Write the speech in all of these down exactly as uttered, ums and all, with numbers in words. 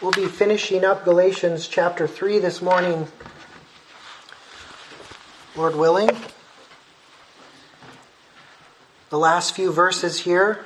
We'll be finishing up Galatians chapter three this morning, Lord willing. The last few verses here.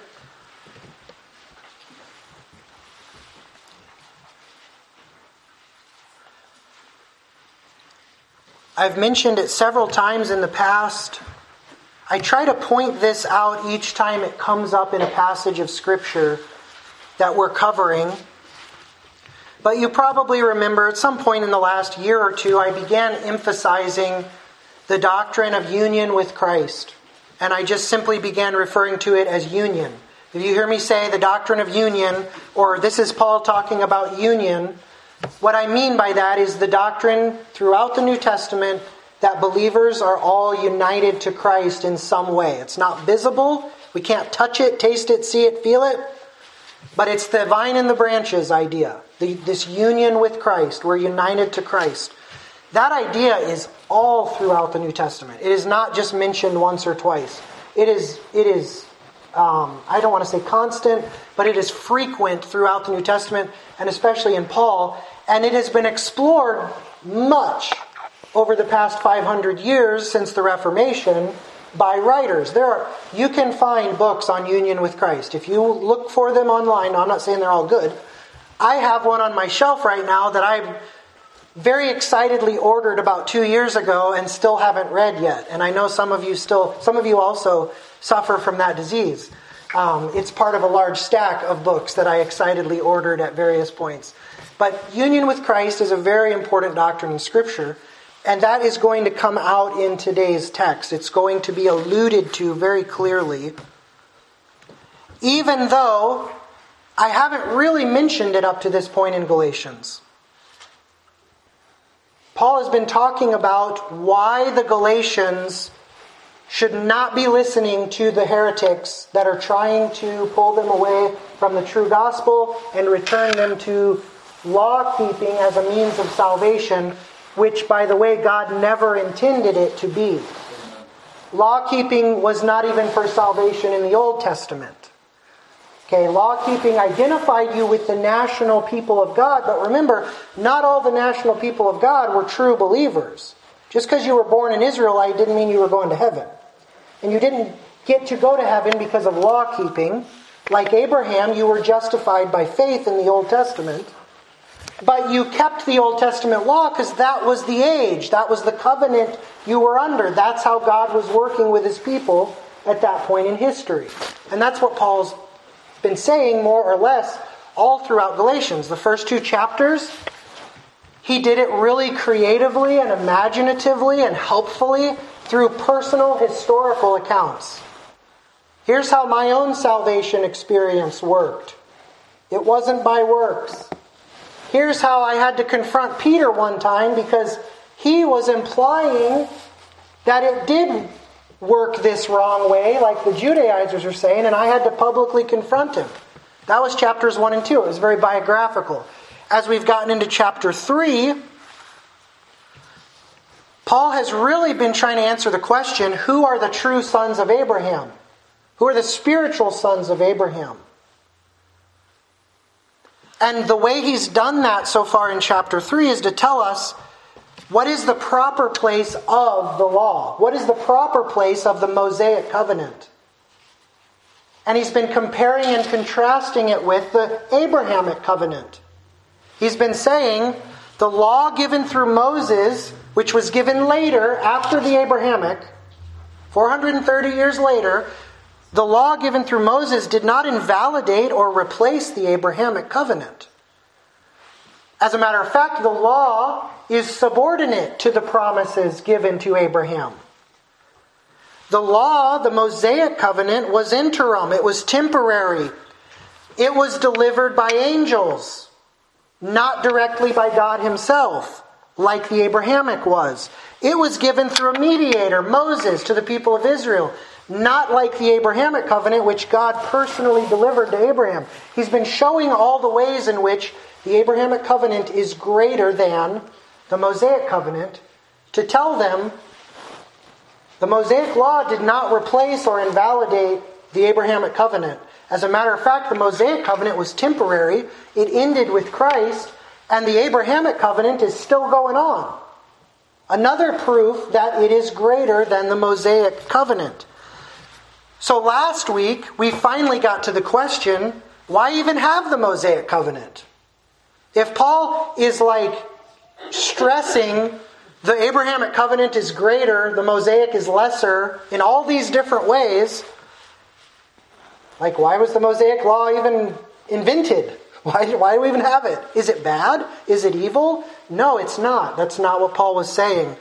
I've mentioned it several times in the past. I try to point this out each time it comes up in a passage of Scripture that we're covering. But you probably remember at some point in the last year or two, I began emphasizing the doctrine of union with Christ. And I just simply began referring to it as union. If you hear me say the doctrine of union, or this is Paul talking about union, what I mean by that is the doctrine throughout the New Testament that believers are all united to Christ in some way. It's not visible. We can't touch it, taste it, see it, feel it. But it's the vine and the branches idea. The, this union with Christ. We're united to Christ. That idea is all throughout the New Testament. It is not just mentioned once or twice. It is, it is um, I don't want to say constant, but it is frequent throughout the New Testament, and especially in Paul. And it has been explored much over the past five hundred years since the Reformation by writers. There are, you can find books on union with Christ. If you look for them online, I'm not saying they're all good. I have one on my shelf right now that I've very excitedly ordered about two years ago and still haven't read yet. And I know some of you still, some of you also suffer from that disease. Um, it's part of a large stack of books that I excitedly ordered at various points. But union with Christ is a very important doctrine in Scripture. And that is going to come out in today's text. It's going to be alluded to very clearly. Even though I haven't really mentioned it up to this point in Galatians. Paul has been talking about why the Galatians should not be listening to the heretics that are trying to pull them away from the true gospel and return them to law-keeping as a means of salvation, which, by the way, God never intended it to be. Law-keeping was not even for salvation in the Old Testament. Okay, law-keeping identified you with the national people of God, but remember, not all the national people of God were true believers. Just because you were born an Israelite didn't mean you were going to heaven. And you didn't get to go to heaven because of law-keeping. Like Abraham, you were justified by faith in the Old Testament. But you kept the Old Testament law because that was the age. That was the covenant you were under. That's how God was working with His people at that point in history. And that's what Paul's been saying more or less all throughout Galatians. The first two chapters, he did it really creatively and imaginatively and helpfully through personal historical accounts. Here's how my own salvation experience worked. It wasn't by works. Here's how I had to confront Peter one time because he was implying that it did work this wrong way, like the Judaizers are saying, and I had to publicly confront him. That was chapters one and two. It was very biographical. As we've gotten into chapter three, Paul has really been trying to answer the question, who are the true sons of Abraham? Who are the spiritual sons of Abraham? And the way he's done that so far in chapter three is to tell us what is the proper place of the law. What is the proper place of the Mosaic covenant? And he's been comparing and contrasting it with the Abrahamic covenant. He's been saying the law given through Moses, which was given later after the Abrahamic, four hundred thirty years later, the law given through Moses did not invalidate or replace the Abrahamic covenant. As a matter of fact, the law is subordinate to the promises given to Abraham. The law, the Mosaic covenant, was interim. It was temporary. It was delivered by angels, not directly by God Himself, like the Abrahamic was. It was given through a mediator, Moses, to the people of Israel, not like the Abrahamic covenant, which God personally delivered to Abraham. He's been showing all the ways in which the Abrahamic covenant is greater than the Mosaic covenant, to tell them the Mosaic law did not replace or invalidate the Abrahamic covenant. As a matter of fact, the Mosaic covenant was temporary. It ended with Christ, and the Abrahamic covenant is still going on. Another proof that it is greater than the Mosaic covenant. So last week, we finally got to the question, why even have the Mosaic covenant? If Paul is like stressing the Abrahamic covenant is greater, the Mosaic is lesser, in all these different ways, like why was the Mosaic law even invented? Why, why do we even have it? Is it bad? Is it evil? No, it's not. That's not what Paul was saying.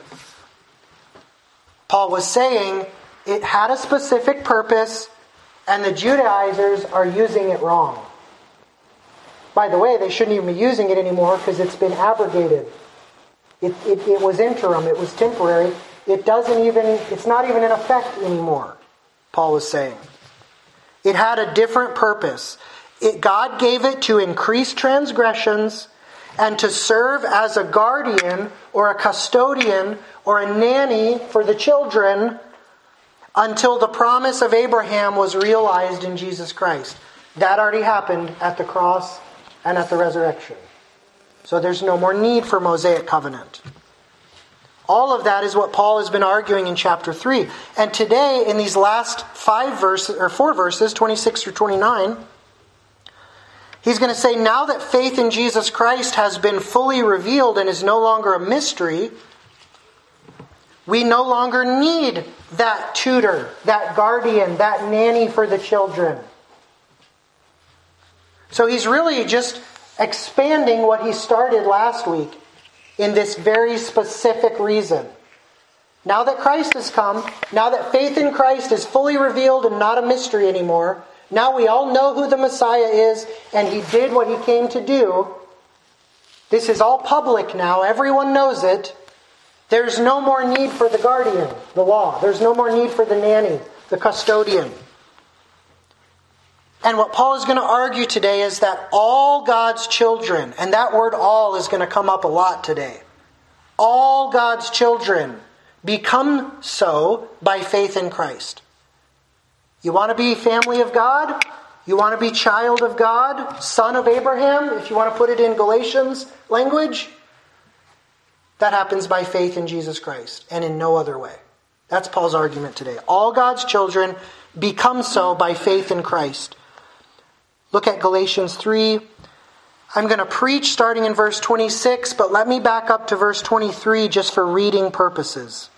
Paul was saying it had a specific purpose, and the Judaizers are using it wrong. By the way, they shouldn't even be using it anymore because it's been abrogated. It, it, it was interim. It was temporary. It doesn't even, it's not even in effect anymore, Paul was saying. It had a different purpose. It, God gave it to increase transgressions and to serve as a guardian or a custodian or a nanny for the children until the promise of Abraham was realized in Jesus Christ. That already happened at the cross and at the resurrection. So there's no more need for Mosaic covenant. All of that is what Paul has been arguing in chapter three. And today, in these last five verses, or four verses, twenty-six through twenty-nine, he's going to say, now that faith in Jesus Christ has been fully revealed and is no longer a mystery, we no longer need that tutor, that guardian, that nanny for the children. So he's really just expanding what he started last week in this very specific reason. Now that Christ has come, now that faith in Christ is fully revealed and not a mystery anymore, now we all know who the Messiah is, and he did what he came to do. This is all public now. Everyone knows it. There's no more need for the guardian, the law. There's no more need for the nanny, the custodian. And what Paul is going to argue today is that all God's children, and that word all is going to come up a lot today, all God's children become so by faith in Christ. You want to be family of God? You want to be child of God? Son of Abraham, if you want to put it in Galatians language? That happens by faith in Jesus Christ and in no other way. That's Paul's argument today. All God's children become so by faith in Christ. Look at Galatians three. I'm going to preach starting in verse twenty-six, but let me back up to verse twenty-three just for reading purposes.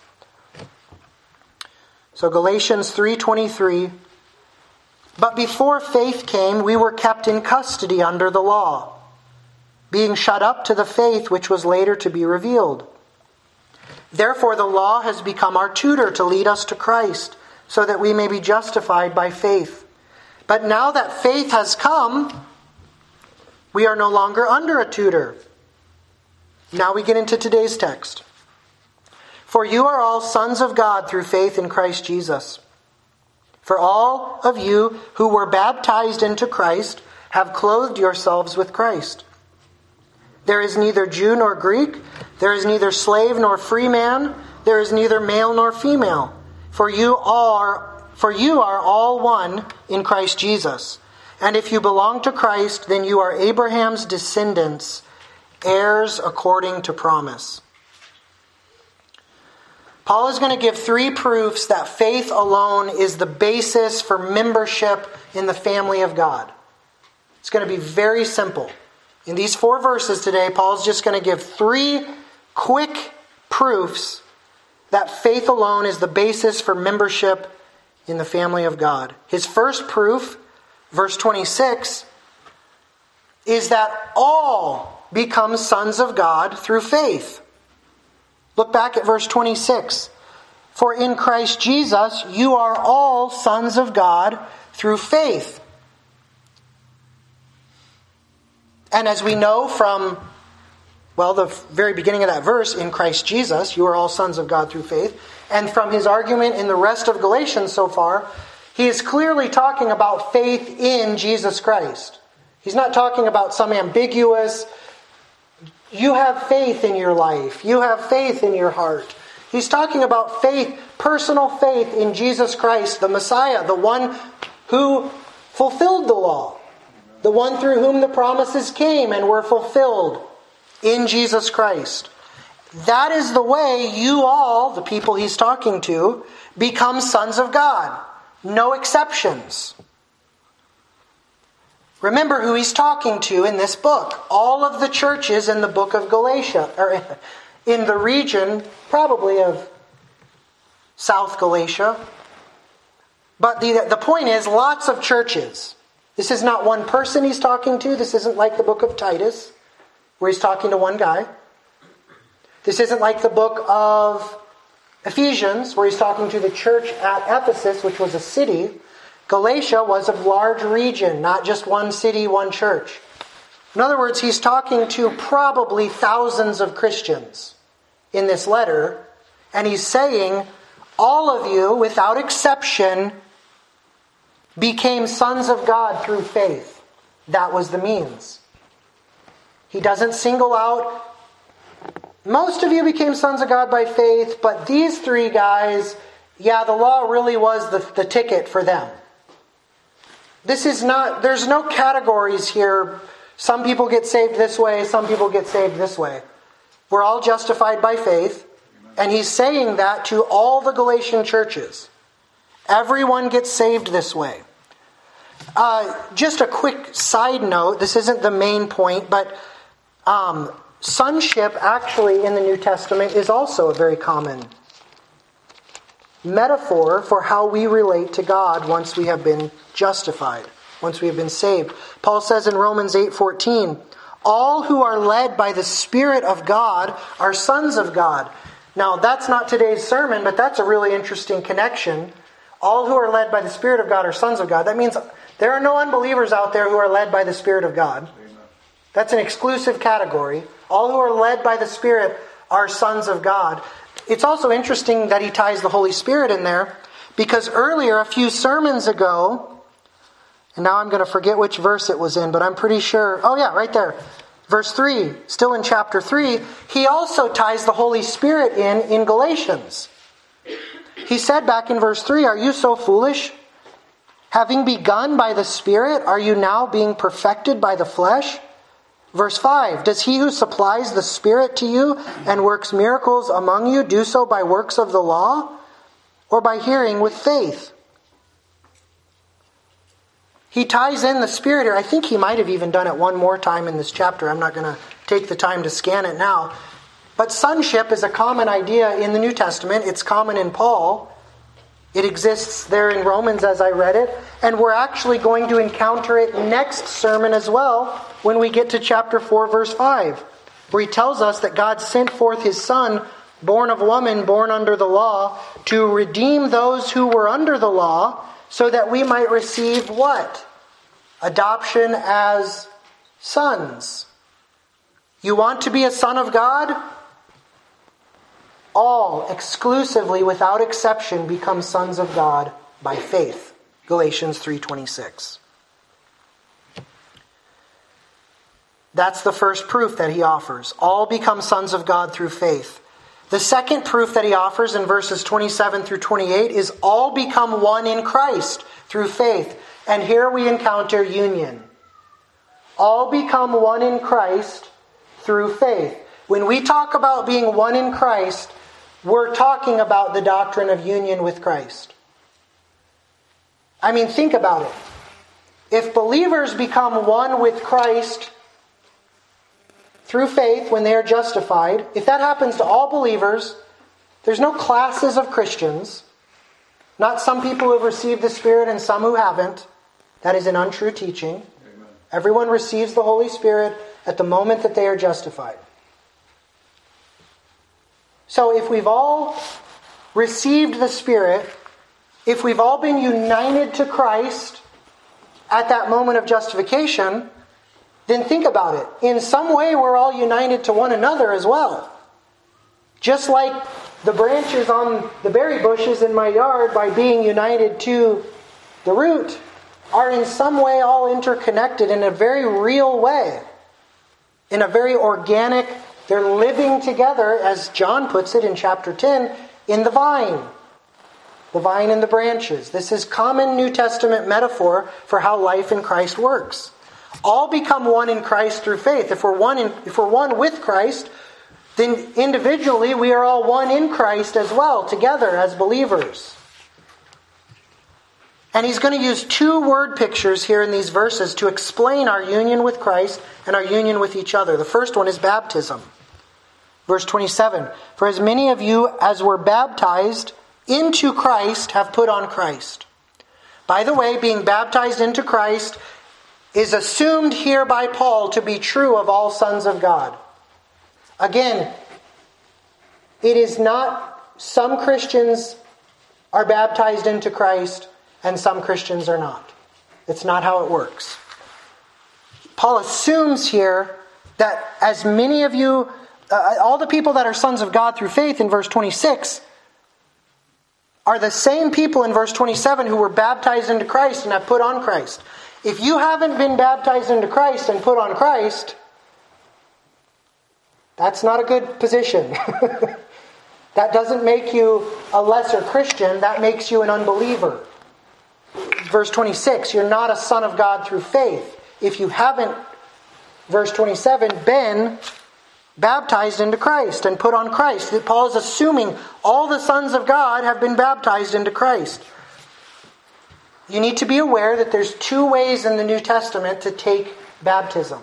So Galatians three twenty-three. But before faith came, we were kept in custody under the law, being shut up to the faith which was later to be revealed. Therefore the law has become our tutor to lead us to Christ, so that we may be justified by faith. But now that faith has come, we are no longer under a tutor. Now we get into today's text. For you are all sons of God through faith in Christ Jesus. For all of you who were baptized into Christ have clothed yourselves with Christ. There is neither Jew nor Greek, there is neither slave nor free man, there is neither male nor female, for you are for you are all one in Christ Jesus. And if you belong to Christ, then you are Abraham's descendants, heirs according to promise. Paul is going to give three proofs that faith alone is the basis for membership in the family of God. It's going to be very simple. In these four verses today, Paul's just going to give three quick proofs that faith alone is the basis for membership in the family of God. His first proof, verse twenty-six, is that all become sons of God through faith. Look back at verse twenty-six. For in Christ Jesus you are all sons of God through faith. And as we know from, well, the very beginning of that verse, in Christ Jesus, you are all sons of God through faith. And from his argument in the rest of Galatians so far, he is clearly talking about faith in Jesus Christ. He's not talking about some ambiguous, you have faith in your life, you have faith in your heart. He's talking about faith, personal faith in Jesus Christ, the Messiah, the one who fulfilled the law. The one through whom the promises came and were fulfilled in Jesus Christ. That is the way you all, the people he's talking to, become sons of God. No exceptions. Remember who he's talking to in this book. All of the churches in the book of Galatia, or in the region, probably of South Galatia. But the, the point is, lots of churches. This is not one person he's talking to. This isn't like the book of Titus, where he's talking to one guy. This isn't like the book of Ephesians, where he's talking to the church at Ephesus, which was a city. Galatia was a large region, not just one city, one church. In other words, he's talking to probably thousands of Christians in this letter, and he's saying, all of you, without exception, became sons of God through faith. That was the means. He doesn't single out, most of you became sons of God by faith, but these three guys, yeah, the law really was the, the ticket for them. This is not, there's no categories here. Some people get saved this way, some people get saved this way. We're all justified by faith, and he's saying that to all the Galatian churches. Everyone gets saved this way. Uh, just a quick side note, this isn't the main point, but um, sonship actually in the New Testament is also a very common metaphor for how we relate to God once we have been justified, once we have been saved. Paul says in Romans eight fourteen, all who are led by the Spirit of God are sons of God. Now that's not today's sermon, but that's a really interesting connection. All who are led by the Spirit of God are sons of God. That means there are no unbelievers out there who are led by the Spirit of God. That's an exclusive category. All who are led by the Spirit are sons of God. It's also interesting that he ties the Holy Spirit in there, because earlier, a few sermons ago, and now I'm going to forget which verse it was in, but I'm pretty sure, oh yeah, right there. Verse three, still in chapter three, he also ties the Holy Spirit in in Galatians. He said back in verse three, are you so foolish? Having begun by the Spirit, are you now being perfected by the flesh? Verse five, does he who supplies the Spirit to you and works miracles among you do so by works of the law or by hearing with faith? He ties in the Spirit here. I think he might have even done it one more time in this chapter. I'm not going to take the time to scan it now. But sonship is a common idea in the New Testament. It's common in Paul. It exists there in Romans as I read it. And we're actually going to encounter it next sermon as well when we get to chapter four, verse five, where he tells us that God sent forth his Son, born of woman, born under the law, to redeem those who were under the law, so that we might receive what? Adoption as sons. You want to be a son of God? All, exclusively, without exception, become sons of God by faith. Galatians three twenty-six. That's the first proof that he offers. All become sons of God through faith. The second proof that he offers in verses twenty-seven through twenty-eight is all become one in Christ through faith. And here we encounter union. All become one in Christ through faith. When we talk about being one in Christ, we're talking about the doctrine of union with Christ. I mean, think about it. If believers become one with Christ through faith when they are justified, if that happens to all believers, there's no classes of Christians. Not some people who have received the Spirit and some who haven't. That is an untrue teaching. Amen. Everyone receives the Holy Spirit at the moment that they are justified. So if we've all received the Spirit, if we've all been united to Christ at that moment of justification, then think about it. In some way, we're all united to one another as well. Just like the branches on the berry bushes in my yard, by being united to the root, are in some way all interconnected in a very real way. In a very organic, they're living together, as John puts it in chapter ten, in the vine. the vine and the branches. This is common New Testament metaphor for how life in Christ works. All become one in Christ through faith. If we're one in, if we're one with Christ, then individually we are all one in Christ as well, together as believers. And he's going to use two word pictures here in these verses to explain our union with Christ and our union with each other. The first one is baptism. Verse twenty-seven, for as many of you as were baptized into Christ have put on Christ. By the way, being baptized into Christ is assumed here by Paul to be true of all sons of God. Again, it is not some Christians are baptized into Christ and some Christians are not. It's not how it works. Paul assumes here that as many of you, uh, all the people that are sons of God through faith in verse twenty-six, are the same people in verse twenty-seven who were baptized into Christ and have put on Christ. If you haven't been baptized into Christ and put on Christ, that's not a good position. That doesn't make you a lesser Christian. That makes you an unbeliever. Verse twenty-six, you're not a son of God through faith if you haven't, verse twenty-seven, been baptized into Christ and put on Christ. Paul is assuming all the sons of God have been baptized into Christ. You need to be aware that there's two ways in the New Testament to take baptism.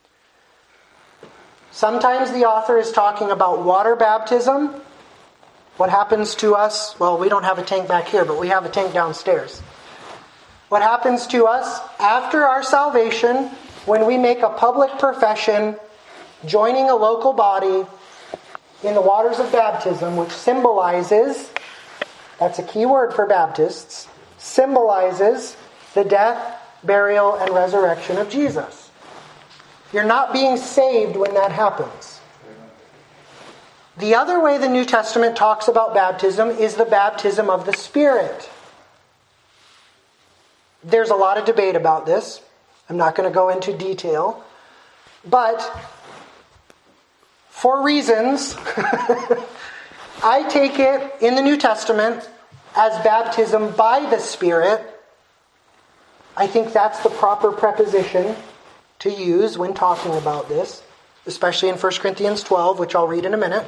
Sometimes the author is talking about water baptism. What happens to us? Well, we don't have a tank back here, but we have a tank downstairs. What happens to us after our salvation when we make a public profession, joining a local body in the waters of baptism, which symbolizes, that's a key word for Baptists, symbolizes the death, burial, and resurrection of Jesus. You're not being saved when that happens. The other way the New Testament talks about baptism is the baptism of the Spirit. There's a lot of debate about this. I'm not going to go into detail. But for reasons, I take it in the New Testament as baptism by the Spirit. I think that's the proper preposition to use when talking about this, especially in First Corinthians twelve, which I'll read in a minute.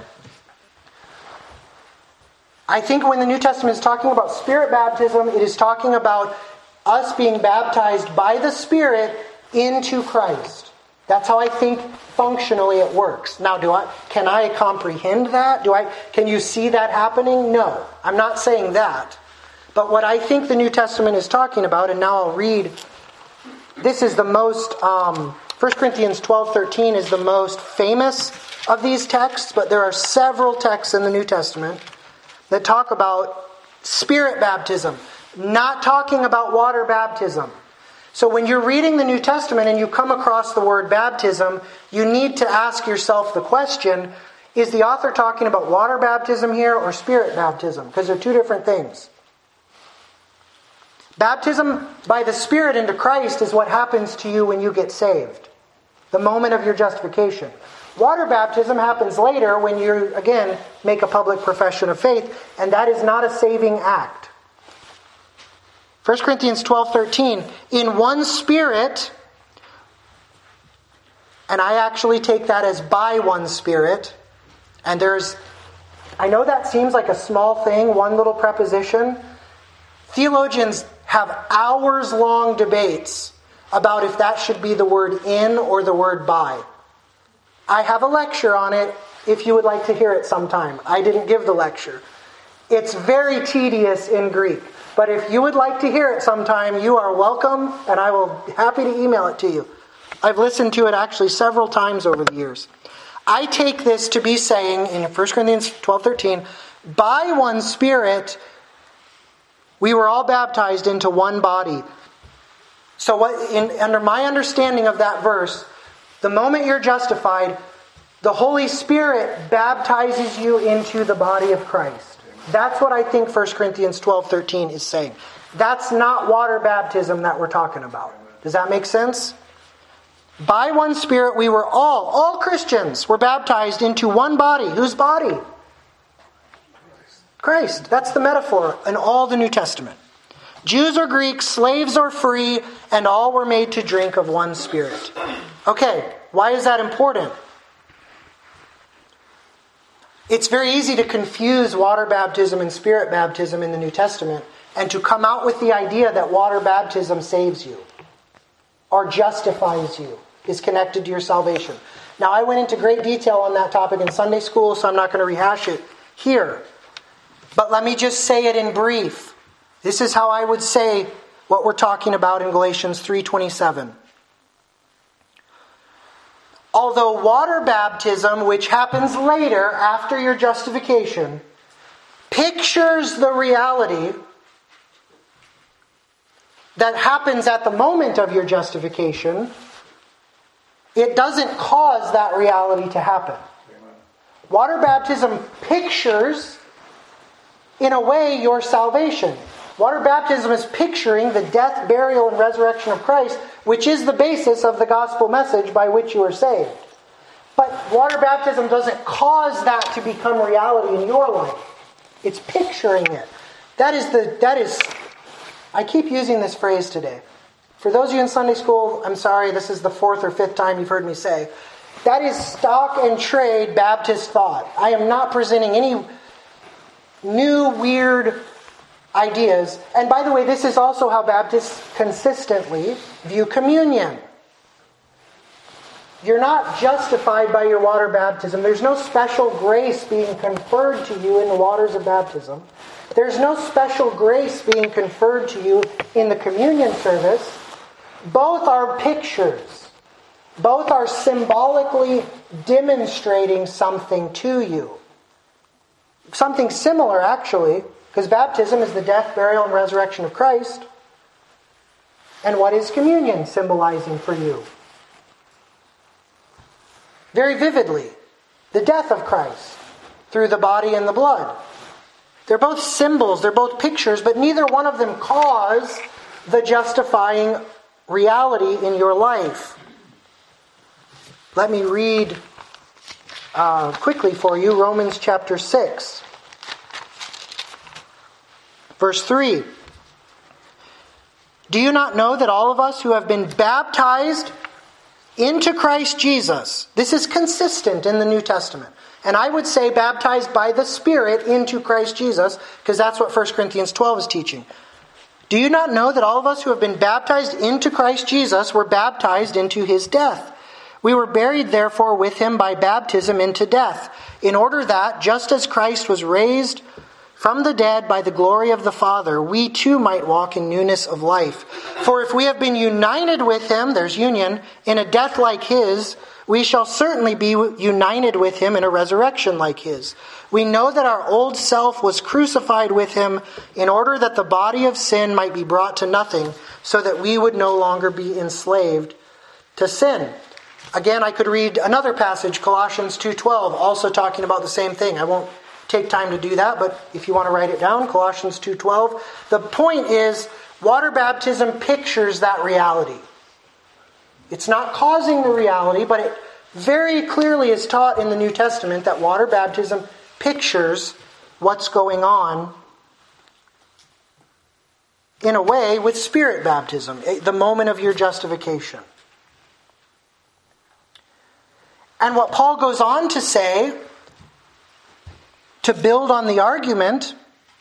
I think when the New Testament is talking about Spirit baptism, it is talking about us being baptized by the Spirit into Christ. That's how I think functionally it works. Now, do I can I comprehend that? Do I can you see that happening? No. I'm not saying that. But what I think the New Testament is talking about, and now I'll read, this is the most, um, First Corinthians twelve thirteen is the most famous of these texts, but there are several texts in the New Testament that talk about Spirit baptism, not talking about water baptism. So when you're reading the New Testament and you come across the word baptism, you need to ask yourself the question, is the author talking about water baptism here or Spirit baptism? Because they're two different things. Baptism by the Spirit into Christ is what happens to you when you get saved. The moment of your justification. Water baptism happens later when you, again, make a public profession of faith, and that is not a saving act. First Corinthians twelve thirteen, in one Spirit, and I actually take that as by one Spirit, and there's, I know that seems like a small thing, one little preposition. Theologians have hours-long debates about if that should be the word in or the word by. I have a lecture on it if you would like to hear it sometime. I didn't give the lecture. It's very tedious in Greek. But if you would like to hear it sometime, you are welcome, and I will be happy to email it to you. I've listened to it actually several times over the years. I take this to be saying in First Corinthians twelve thirteen, by one Spirit we were all baptized into one body. So what, in, under my understanding of that verse, the moment you're justified, the Holy Spirit baptizes you into the body of Christ. That's what I think First Corinthians twelve thirteen is saying. That's not water baptism that we're talking about. Does that make sense? By one Spirit we were all, all Christians were baptized into one body. Whose body? Christ. That's the metaphor in all the New Testament. Jews or Greeks, slaves or free, and all were made to drink of one Spirit. Okay, why is that important? It's very easy to confuse water baptism and Spirit baptism in the New Testament and to come out with the idea that water baptism saves you or justifies you, is connected to your salvation. Now, I went into great detail on that topic in Sunday school, so I'm not going to rehash it here. But let me just say it in brief. This is how I would say what we're talking about in Galatians three twenty-seven. Although water baptism, which happens later after your justification, pictures the reality that happens at the moment of your justification, it doesn't cause that reality to happen. Water baptism pictures, in a way, your salvation. Water baptism is picturing the death, burial, and resurrection of Christ, which is the basis of the gospel message by which you are saved. But water baptism doesn't cause that to become reality in your life. It's picturing it. That is the, that is, I keep using this phrase today. For those of you in Sunday school, I'm sorry, this is the fourth or fifth time you've heard me say, that is stock and trade Baptist thought. I am not presenting any new, weird ideas. And by the way, this is also how Baptists consistently view communion. You're not justified by your water baptism. There's no special grace being conferred to you in the waters of baptism. There's no special grace being conferred to you in the communion service. Both are pictures. Both are symbolically demonstrating something to you. Something similar, actually, because baptism is the death, burial, and resurrection of Christ. And what is communion symbolizing for you? Very vividly, the death of Christ through the body and the blood. They're both symbols, they're both pictures, but neither one of them cause the justifying reality in your life. Let me read uh, quickly for you Romans chapter six. Verse three. Do you not know that all of us who have been baptized into Christ Jesus, this is consistent in the New Testament, and I would say baptized by the Spirit into Christ Jesus, because that's what First Corinthians twelve is teaching. Do you not know that all of us who have been baptized into Christ Jesus were baptized into His death? We were buried therefore with Him by baptism into death, in order that, just as Christ was raised from the dead by the glory of the Father, we too might walk in newness of life. For if we have been united with Him, there's union, in a death like His, we shall certainly be united with Him in a resurrection like His. We know that our old self was crucified with Him in order that the body of sin might be brought to nothing, so that we would no longer be enslaved to sin. Again, I could read another passage, Colossians two twelve, also talking about the same thing. I won't take time to do that, but if you want to write it down, Colossians two twelve. The point is, water baptism pictures that reality. It's not causing the reality, but it very clearly is taught in the New Testament that water baptism pictures what's going on in a way with Spirit baptism, the moment of your justification. And what Paul goes on to say, to build on the argument,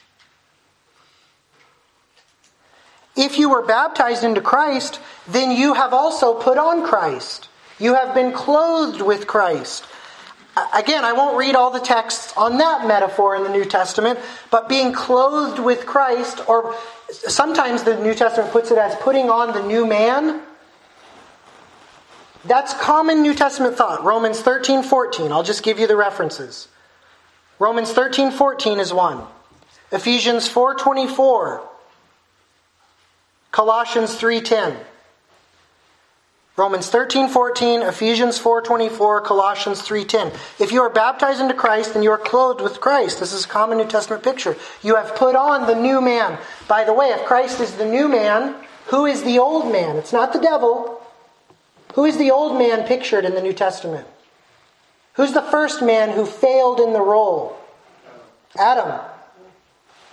if you were baptized into Christ, then you have also put on Christ. You have been clothed with Christ. Again, I won't read all the texts on that metaphor in the New Testament, but being clothed with Christ, or sometimes the New Testament puts it as putting on the new man. That's common New Testament thought. Romans thirteen fourteen. I'll just give you the references. Romans thirteen fourteen is one. Ephesians four twenty-four. Colossians three ten. Romans thirteen fourteen, Ephesians four twenty-four, Colossians three ten. If you are baptized into Christ, then you are clothed with Christ. This is a common New Testament picture. You have put on the new man. By the way, if Christ is the new man, who is the old man? It's not the devil. Who is the old man pictured in the New Testament? Who's the first man who failed in the role? Adam.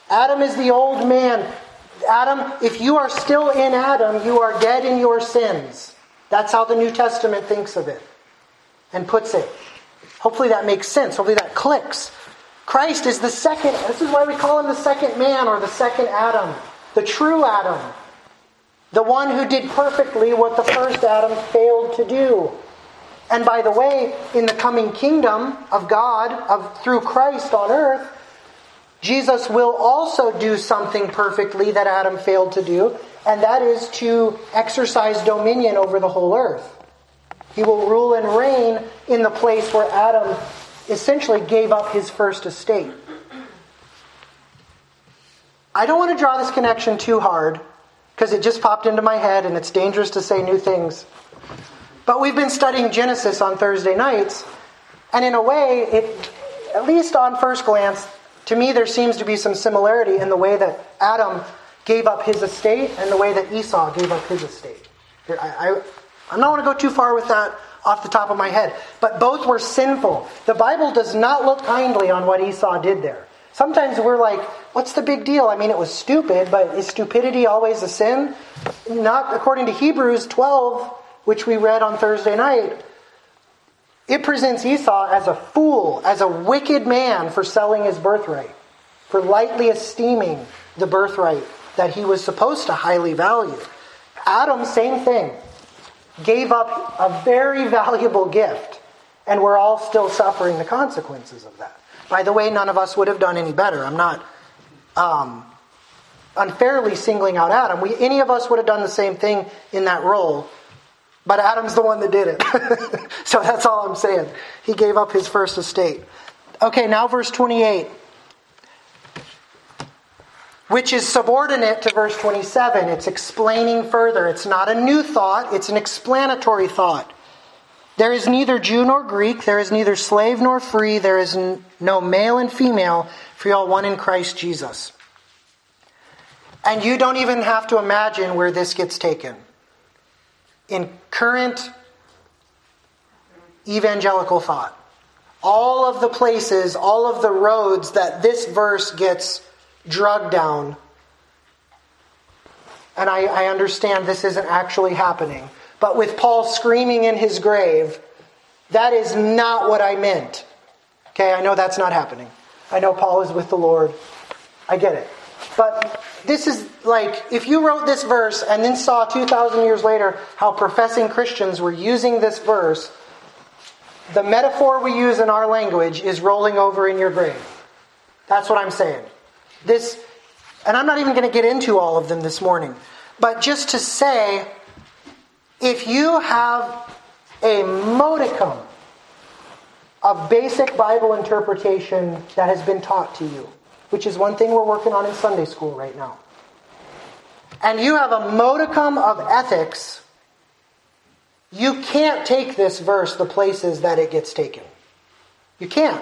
Adam is the old man. Adam, if you are still in Adam, you are dead in your sins. That's how the New Testament thinks of it and puts it. Hopefully that makes sense. Hopefully that clicks. Christ is the second. This is why we call him the second man or the second Adam. The true Adam. The one who did perfectly what the first Adam failed to do. And by the way, in the coming kingdom of God, of through Christ on earth, Jesus will also do something perfectly that Adam failed to do, and that is to exercise dominion over the whole earth. He will rule and reign in the place where Adam essentially gave up his first estate. I don't want to draw this connection too hard, because it just popped into my head and it's dangerous to say new things. But we've been studying Genesis on Thursday nights, and in a way, it, at least on first glance, to me there seems to be some similarity in the way that Adam gave up his estate and the way that Esau gave up his estate. Here, I, I, I'm not want to go too far with that off the top of my head, but both were sinful. The Bible does not look kindly on what Esau did there. Sometimes we're like, what's the big deal? I mean, it was stupid, but is stupidity always a sin? Not according to Hebrews twelve, which we read on Thursday night. It presents Esau as a fool, as a wicked man for selling his birthright, for lightly esteeming the birthright that he was supposed to highly value. Adam, same thing, gave up a very valuable gift, and we're all still suffering the consequences of that. By the way, none of us would have done any better. I'm not um, unfairly singling out Adam. We, any of us would have done the same thing in that role. But Adam's the one that did it. So that's all I'm saying. He gave up his first estate. Okay, now verse twenty-eight. Which is subordinate to verse twenty-seven. It's explaining further. It's not a new thought. It's an explanatory thought. There is neither Jew nor Greek. There is neither slave nor free. There is n- no male and female. For you all one in Christ Jesus. And you don't even have to imagine where this gets taken. In current evangelical thought, all of the places, all of the roads that this verse gets drugged down, and I, I understand this isn't actually happening, but with Paul screaming in his grave, that is not what I meant. Okay, I know that's not happening. I know Paul is with the Lord. I get it. But this is like, if you wrote this verse and then saw two thousand years later how professing Christians were using this verse, the metaphor we use in our language is rolling over in your grave. That's what I'm saying. This, and I'm not even going to get into all of them this morning, but just to say, if you have a modicum of basic Bible interpretation that has been taught to you, which is one thing we're working on in Sunday school right now, and you have a modicum of ethics, you can't take this verse the places that it gets taken. You can't.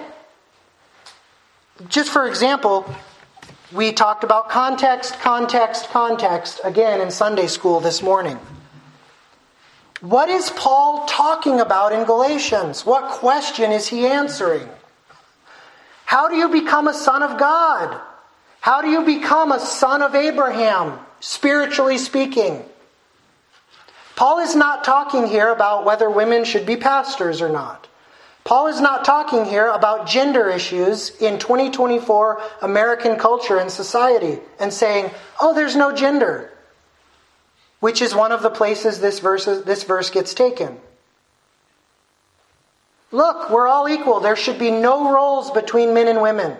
Just for example, we talked about context, context, context again in Sunday school this morning. What is Paul talking about in Galatians? What question is he answering? How do you become a son of God? How do you become a son of Abraham, spiritually speaking? Paul is not talking here about whether women should be pastors or not. Paul is not talking here about gender issues in twenty twenty-four American culture and society and saying, oh, there's no gender, which is one of the places this verse, this verse gets taken. Look, we're all equal. There should be no roles between men and women.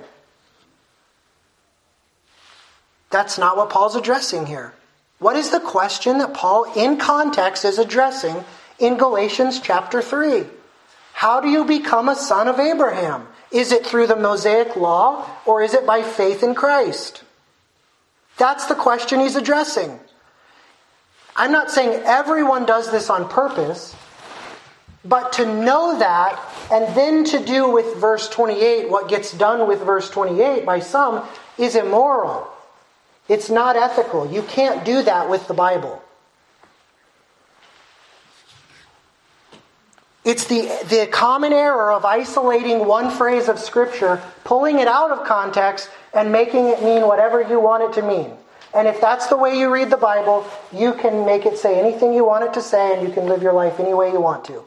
That's not what Paul's addressing here. What is the question that Paul, in context, is addressing in Galatians chapter three? How do you become a son of Abraham? Is it through the Mosaic law, or is it by faith in Christ? That's the question he's addressing. I'm not saying everyone does this on purpose, but to know that and then to do with verse twenty-eight what gets done with verse twenty-eight by some is immoral. It's not ethical. You can't do that with the Bible. It's the, the common error of isolating one phrase of Scripture, pulling it out of context, and making it mean whatever you want it to mean. And if that's the way you read the Bible, you can make it say anything you want it to say, and you can live your life any way you want to.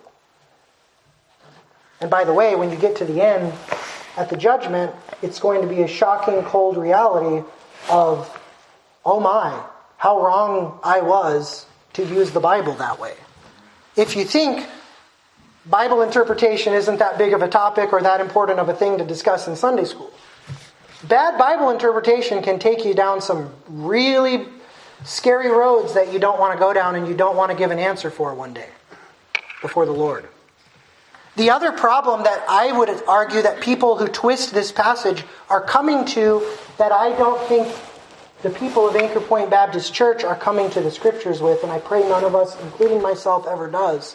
And by the way, when you get to the end, at the judgment, it's going to be a shocking, cold reality of, oh my, how wrong I was to use the Bible that way. If you think Bible interpretation isn't that big of a topic or that important of a thing to discuss in Sunday school, bad Bible interpretation can take you down some really scary roads that you don't want to go down and you don't want to give an answer for one day before the Lord. The other problem that I would argue that people who twist this passage are coming to, that I don't think the people of Anchor Point Baptist Church are coming to the Scriptures with, and I pray none of us, including myself, ever does.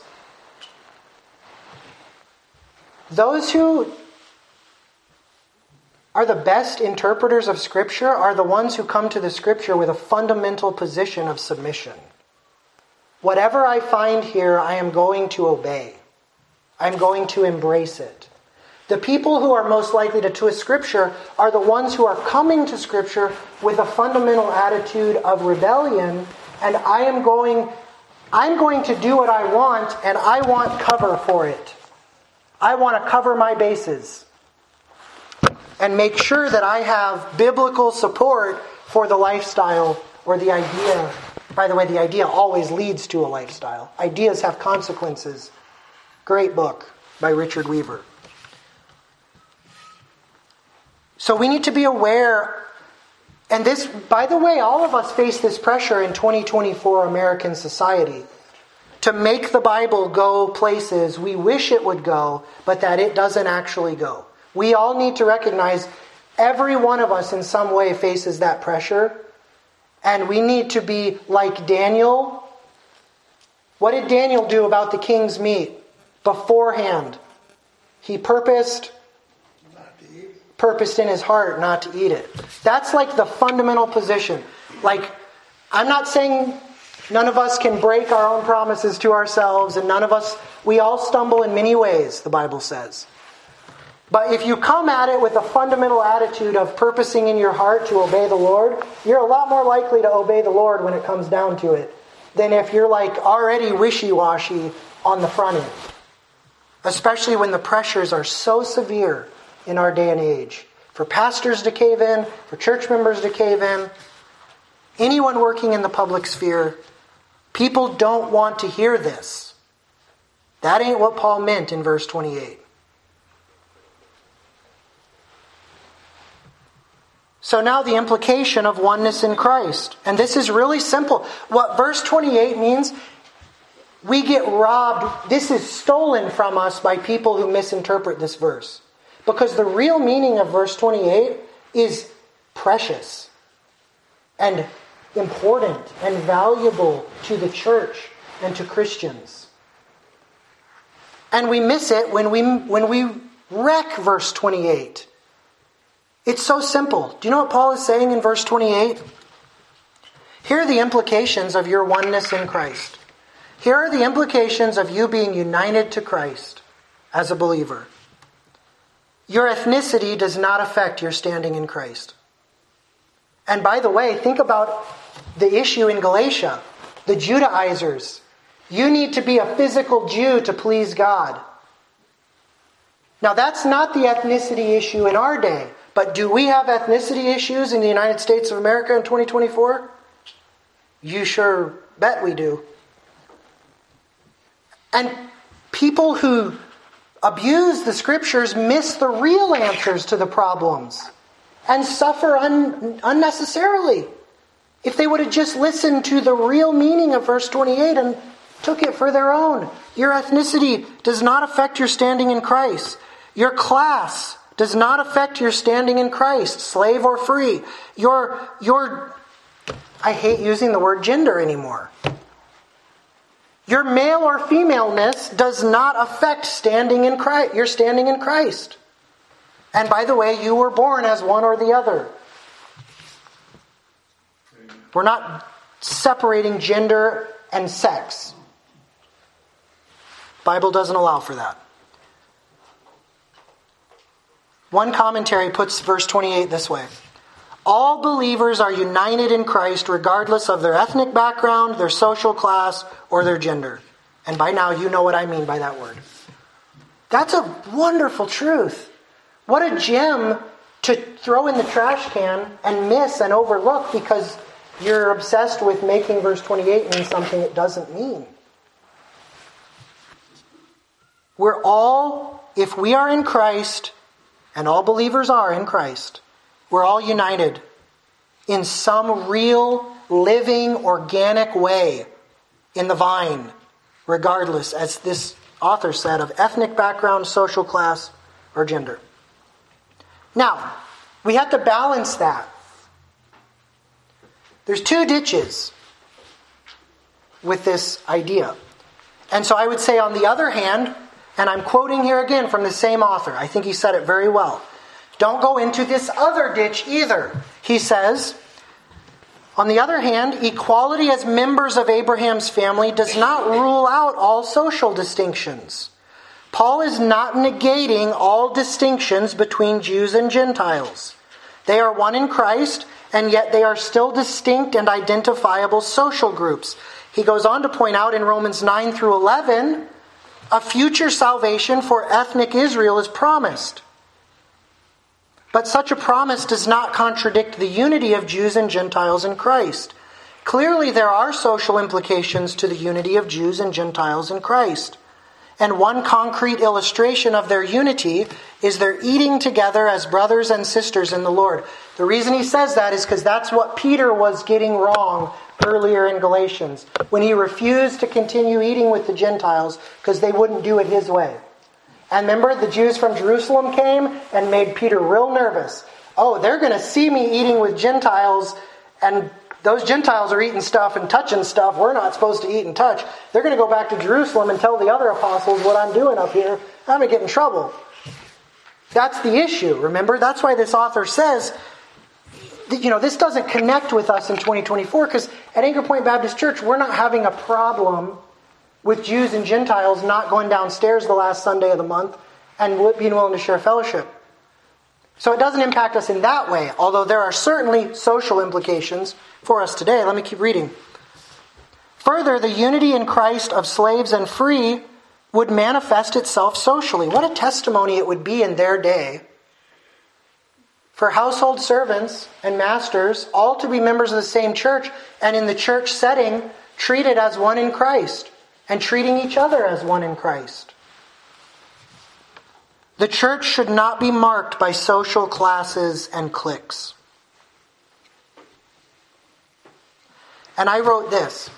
Those who are the best interpreters of Scripture are the ones who come to the Scripture with a fundamental position of submission. Whatever I find here, I am going to obey. I'm going to embrace it. The people who are most likely to twist Scripture are the ones who are coming to Scripture with a fundamental attitude of rebellion, and I am going, I'm going to do what I want, and I want cover for it. I want to cover my bases and make sure that I have biblical support for the lifestyle or the idea. By the way, the idea always leads to a lifestyle. Ideas have consequences. Great book by Richard Weaver. So we need to be aware, and this, by the way, all of us face this pressure in twenty twenty-four American society to make the Bible go places we wish it would go, but that it doesn't actually go. We all need to recognize every one of us in some way faces that pressure, and we need to be like Daniel. What did Daniel do about the king's meat? Beforehand, he purposed, purposed in his heart not to eat it. That's like the fundamental position. Like, I'm not saying none of us can break our own promises to ourselves, and none of us, we all stumble in many ways, the Bible says. But if you come at it with a fundamental attitude of purposing in your heart to obey the Lord, you're a lot more likely to obey the Lord when it comes down to it than if you're like already wishy-washy on the front end. Especially when the pressures are so severe in our day and age. For pastors to cave in, for church members to cave in, anyone working in the public sphere, people don't want to hear this. That ain't what Paul meant in verse twenty-eight. So now the implication of oneness in Christ. And this is really simple. What verse twenty-eight means, we get robbed. This is stolen from us by people who misinterpret this verse. Because the real meaning of verse twenty-eight is precious and important and valuable to the church and to Christians. And we miss it when we when we wreck verse twenty-eight. It's so simple. Do you know what Paul is saying in verse twenty-eight? Here are the implications of your oneness in Christ. Here are the implications of you being united to Christ as a believer. Your ethnicity does not affect your standing in Christ. And by the way, think about the issue in Galatia. The Judaizers. You need to be a physical Jew to please God. Now that's not the ethnicity issue in our day. But do we have ethnicity issues in the United States of America in twenty twenty-four? You sure bet we do. And people who abuse the Scriptures miss the real answers to the problems and suffer un- unnecessarily. If they would have just listened to the real meaning of verse twenty-eight and took it for their own. Your ethnicity does not affect your standing in Christ. Your class does not affect your standing in Christ, slave or free. Your, your, I hate using the word gender anymore. Your male or femaleness does not affect standing in Christ, your standing in Christ. And by the way, you were born as one or the other. We're not separating gender and sex. Bible doesn't allow for that. One commentary puts verse twenty-eight this way. All believers are united in Christ regardless of their ethnic background, their social class, or their gender. And by now you know what I mean by that word. That's a wonderful truth. What a gem to throw in the trash can and miss and overlook because you're obsessed with making verse twenty-eight mean something it doesn't mean. We're all, if we are in Christ, and all believers are in Christ, we're all united in some real, living, organic way in the vine, regardless, as this author said, of ethnic background, social class, or gender. Now, we have to balance that. There's two ditches with this idea. And so I would say, on the other hand, and I'm quoting here again from the same author. I think he said it very well. Don't go into this other ditch either. He says, on the other hand, equality as members of Abraham's family does not rule out all social distinctions. Paul is not negating all distinctions between Jews and Gentiles. They are one in Christ, and yet they are still distinct and identifiable social groups. He goes on to point out in Romans nine through eleven, a future salvation for ethnic Israel is promised. But such a promise does not contradict the unity of Jews and Gentiles in Christ. Clearly, there are social implications to the unity of Jews and Gentiles in Christ. And one concrete illustration of their unity is their eating together as brothers and sisters in the Lord. The reason he says that is because that's what Peter was getting wrong earlier in Galatians, when he refused to continue eating with the Gentiles because they wouldn't do it his way. And remember, the Jews from Jerusalem came and made Peter real nervous. Oh, they're going to see me eating with Gentiles, and those Gentiles are eating stuff and touching stuff we're not supposed to eat and touch. They're going to go back to Jerusalem and tell the other apostles what I'm doing up here. I'm going to get in trouble. That's the issue, remember? That's why this author says, you know, this doesn't connect with us in twenty twenty-four, because at Anchor Point Baptist Church, we're not having a problem with Jews and Gentiles not going downstairs the last Sunday of the month and being willing to share fellowship. So it doesn't impact us in that way, although there are certainly social implications for us today. Let me keep reading. Further, the unity in Christ of slaves and free would manifest itself socially. What a testimony it would be in their day for household servants and masters all to be members of the same church, and in the church setting treated as one in Christ and treating each other as one in Christ. The church should not be marked by social classes and cliques. And I wrote this.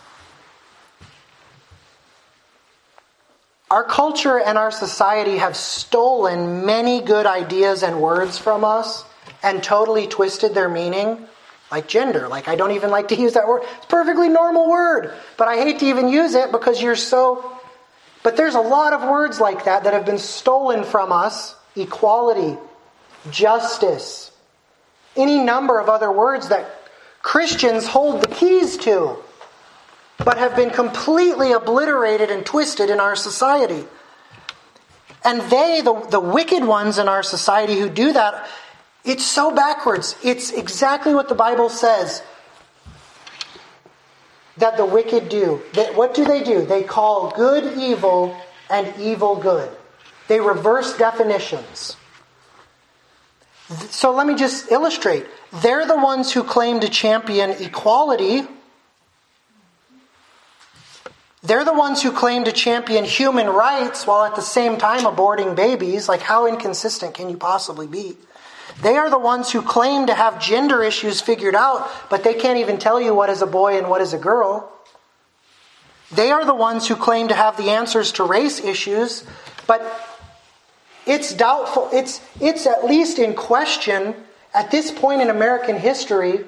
Our culture and our society have stolen many good ideas and words from us and totally twisted their meaning, like gender. Like, I don't even like to use that word. It's a perfectly normal word, but I hate to even use it because you're so... But there's a lot of words like that that have been stolen from us. Equality, justice, any number of other words that Christians hold the keys to, but have been completely obliterated and twisted in our society. And they, the, the wicked ones in our society who do that, it's so backwards. It's exactly what the Bible says that the wicked do. That, what do they do? They call good evil and evil good. They reverse definitions. So let me just illustrate. They're the ones who claim to champion equality. They're the ones who claim to champion human rights while at the same time aborting babies. Like, how inconsistent can you possibly be? They are the ones who claim to have gender issues figured out, but they can't even tell you what is a boy and what is a girl. They are the ones who claim to have the answers to race issues, but it's doubtful, it's, it's at least in question at this point in American history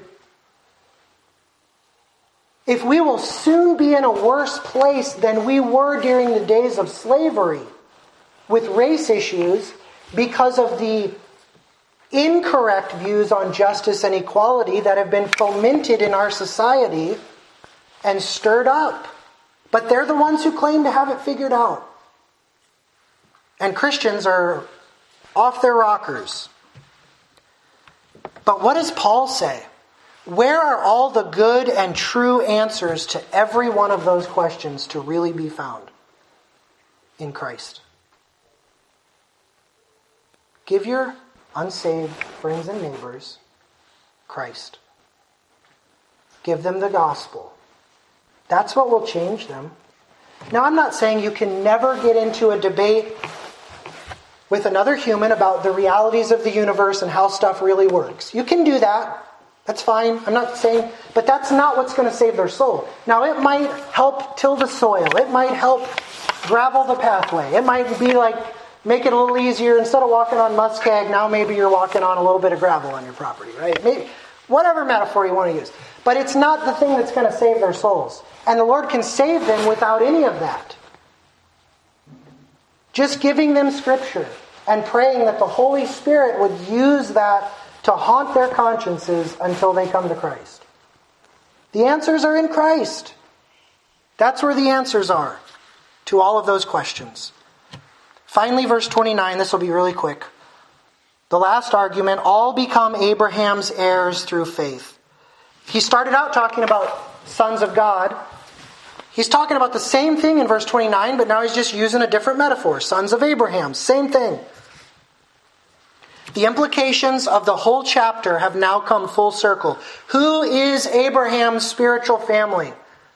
if we will soon be in a worse place than we were during the days of slavery with race issues because of the incorrect views on justice and equality that have been fomented in our society and stirred up. But they're the ones who claim to have it figured out. And Christians are off their rockers. But what does Paul say? Where are all the good and true answers to every one of those questions to really be found? In Christ. Give your unsaved friends and neighbors Christ. Give them the gospel. That's what will change them. Now, I'm not saying you can never get into a debate with another human about the realities of the universe and how stuff really works. You can do that. That's fine. I'm not saying, but that's not what's going to save their soul. Now, it might help till the soil. It might help gravel the pathway. It might be like, make it a little easier. Instead of walking on muskeg, now maybe you're walking on a little bit of gravel on your property, right? Maybe, whatever metaphor you want to use. But it's not the thing that's going to save their souls. And the Lord can save them without any of that. Just giving them Scripture and praying that the Holy Spirit would use that to haunt their consciences until they come to Christ. The answers are in Christ. That's where the answers are to all of those questions. Finally, verse twenty-nine, this will be really quick. The last argument, all become Abraham's heirs through faith. He started out talking about sons of God. He's talking about the same thing in verse twenty-nine, but now he's just using a different metaphor. Sons of Abraham, same thing. The implications of the whole chapter have now come full circle. Who is Abraham's spiritual family?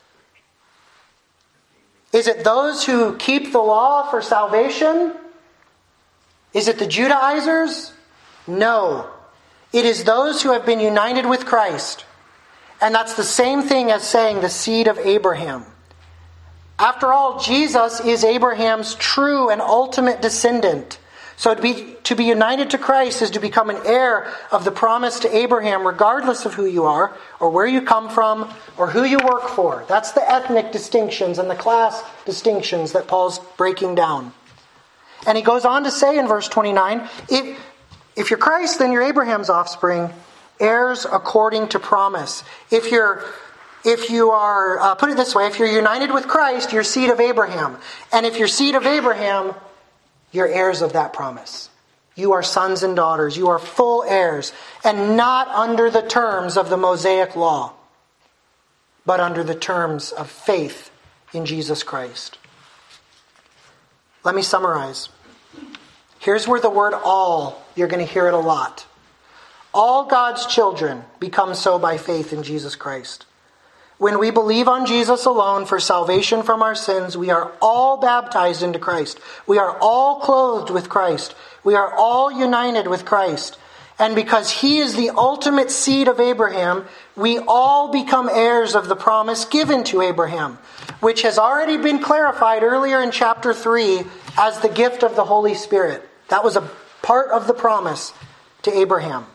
Is it those who keep the law for salvation? Is it the Judaizers? No. It is those who have been united with Christ. And that's the same thing as saying the seed of Abraham. After all, Jesus is Abraham's true and ultimate descendant. So to be, to be united to Christ is to become an heir of the promise to Abraham, regardless of who you are, or where you come from, or who you work for. That's the ethnic distinctions and the class distinctions that Paul's breaking down. And he goes on to say in verse twenty-nine, if, if you're Christ, then you're Abraham's offspring, heirs according to promise. If you're If you are, uh, put it this way, if you're united with Christ, you're seed of Abraham. And if you're seed of Abraham, you're heirs of that promise. You are sons and daughters. You are full heirs. And not under the terms of the Mosaic law, but under the terms of faith in Jesus Christ. Let me summarize. Here's where the word all, you're going to hear it a lot. All God's children become so by faith in Jesus Christ. When we believe on Jesus alone for salvation from our sins, we are all baptized into Christ. We are all clothed with Christ. We are all united with Christ. And because He is the ultimate seed of Abraham, we all become heirs of the promise given to Abraham, which has already been clarified earlier in chapter three as the gift of the Holy Spirit. That was a part of the promise to Abraham.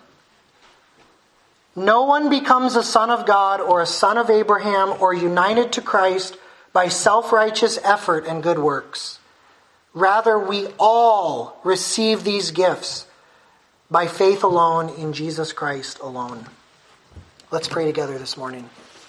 No one becomes a son of God or a son of Abraham or united to Christ by self-righteous effort and good works. Rather, we all receive these gifts by faith alone in Jesus Christ alone. Let's pray together this morning.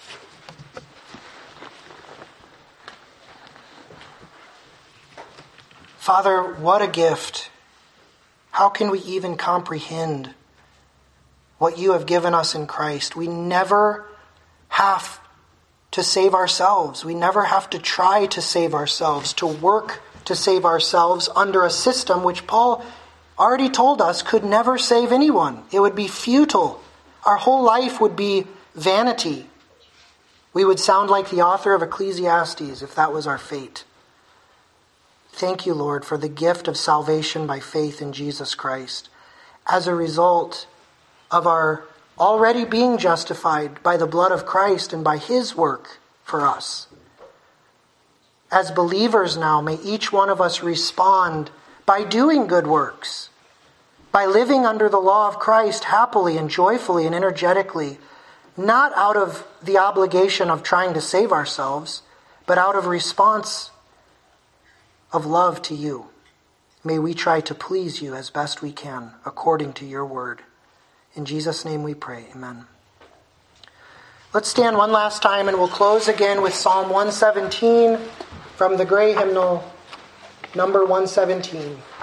Father, what a gift. How can we even comprehend what you have given us in Christ? We never have to save ourselves. We never have to try to save ourselves, to work to save ourselves under a system which Paul already told us could never save anyone. It would be futile. Our whole life would be vanity. We would sound like the author of Ecclesiastes if that was our fate. Thank you, Lord, for the gift of salvation by faith in Jesus Christ. As a result of our already being justified by the blood of Christ and by His work for us. As believers now, may each one of us respond by doing good works, by living under the law of Christ happily and joyfully and energetically, not out of the obligation of trying to save ourselves, but out of response of love to you. May we try to please you as best we can, according to your word. In Jesus' name we pray. Amen. Let's stand one last time and we'll close again with Psalm one seventeen from the gray hymnal, number one seventeen.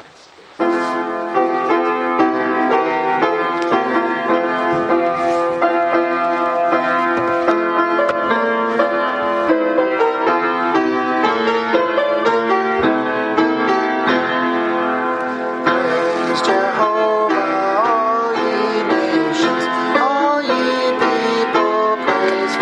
is Jehovah.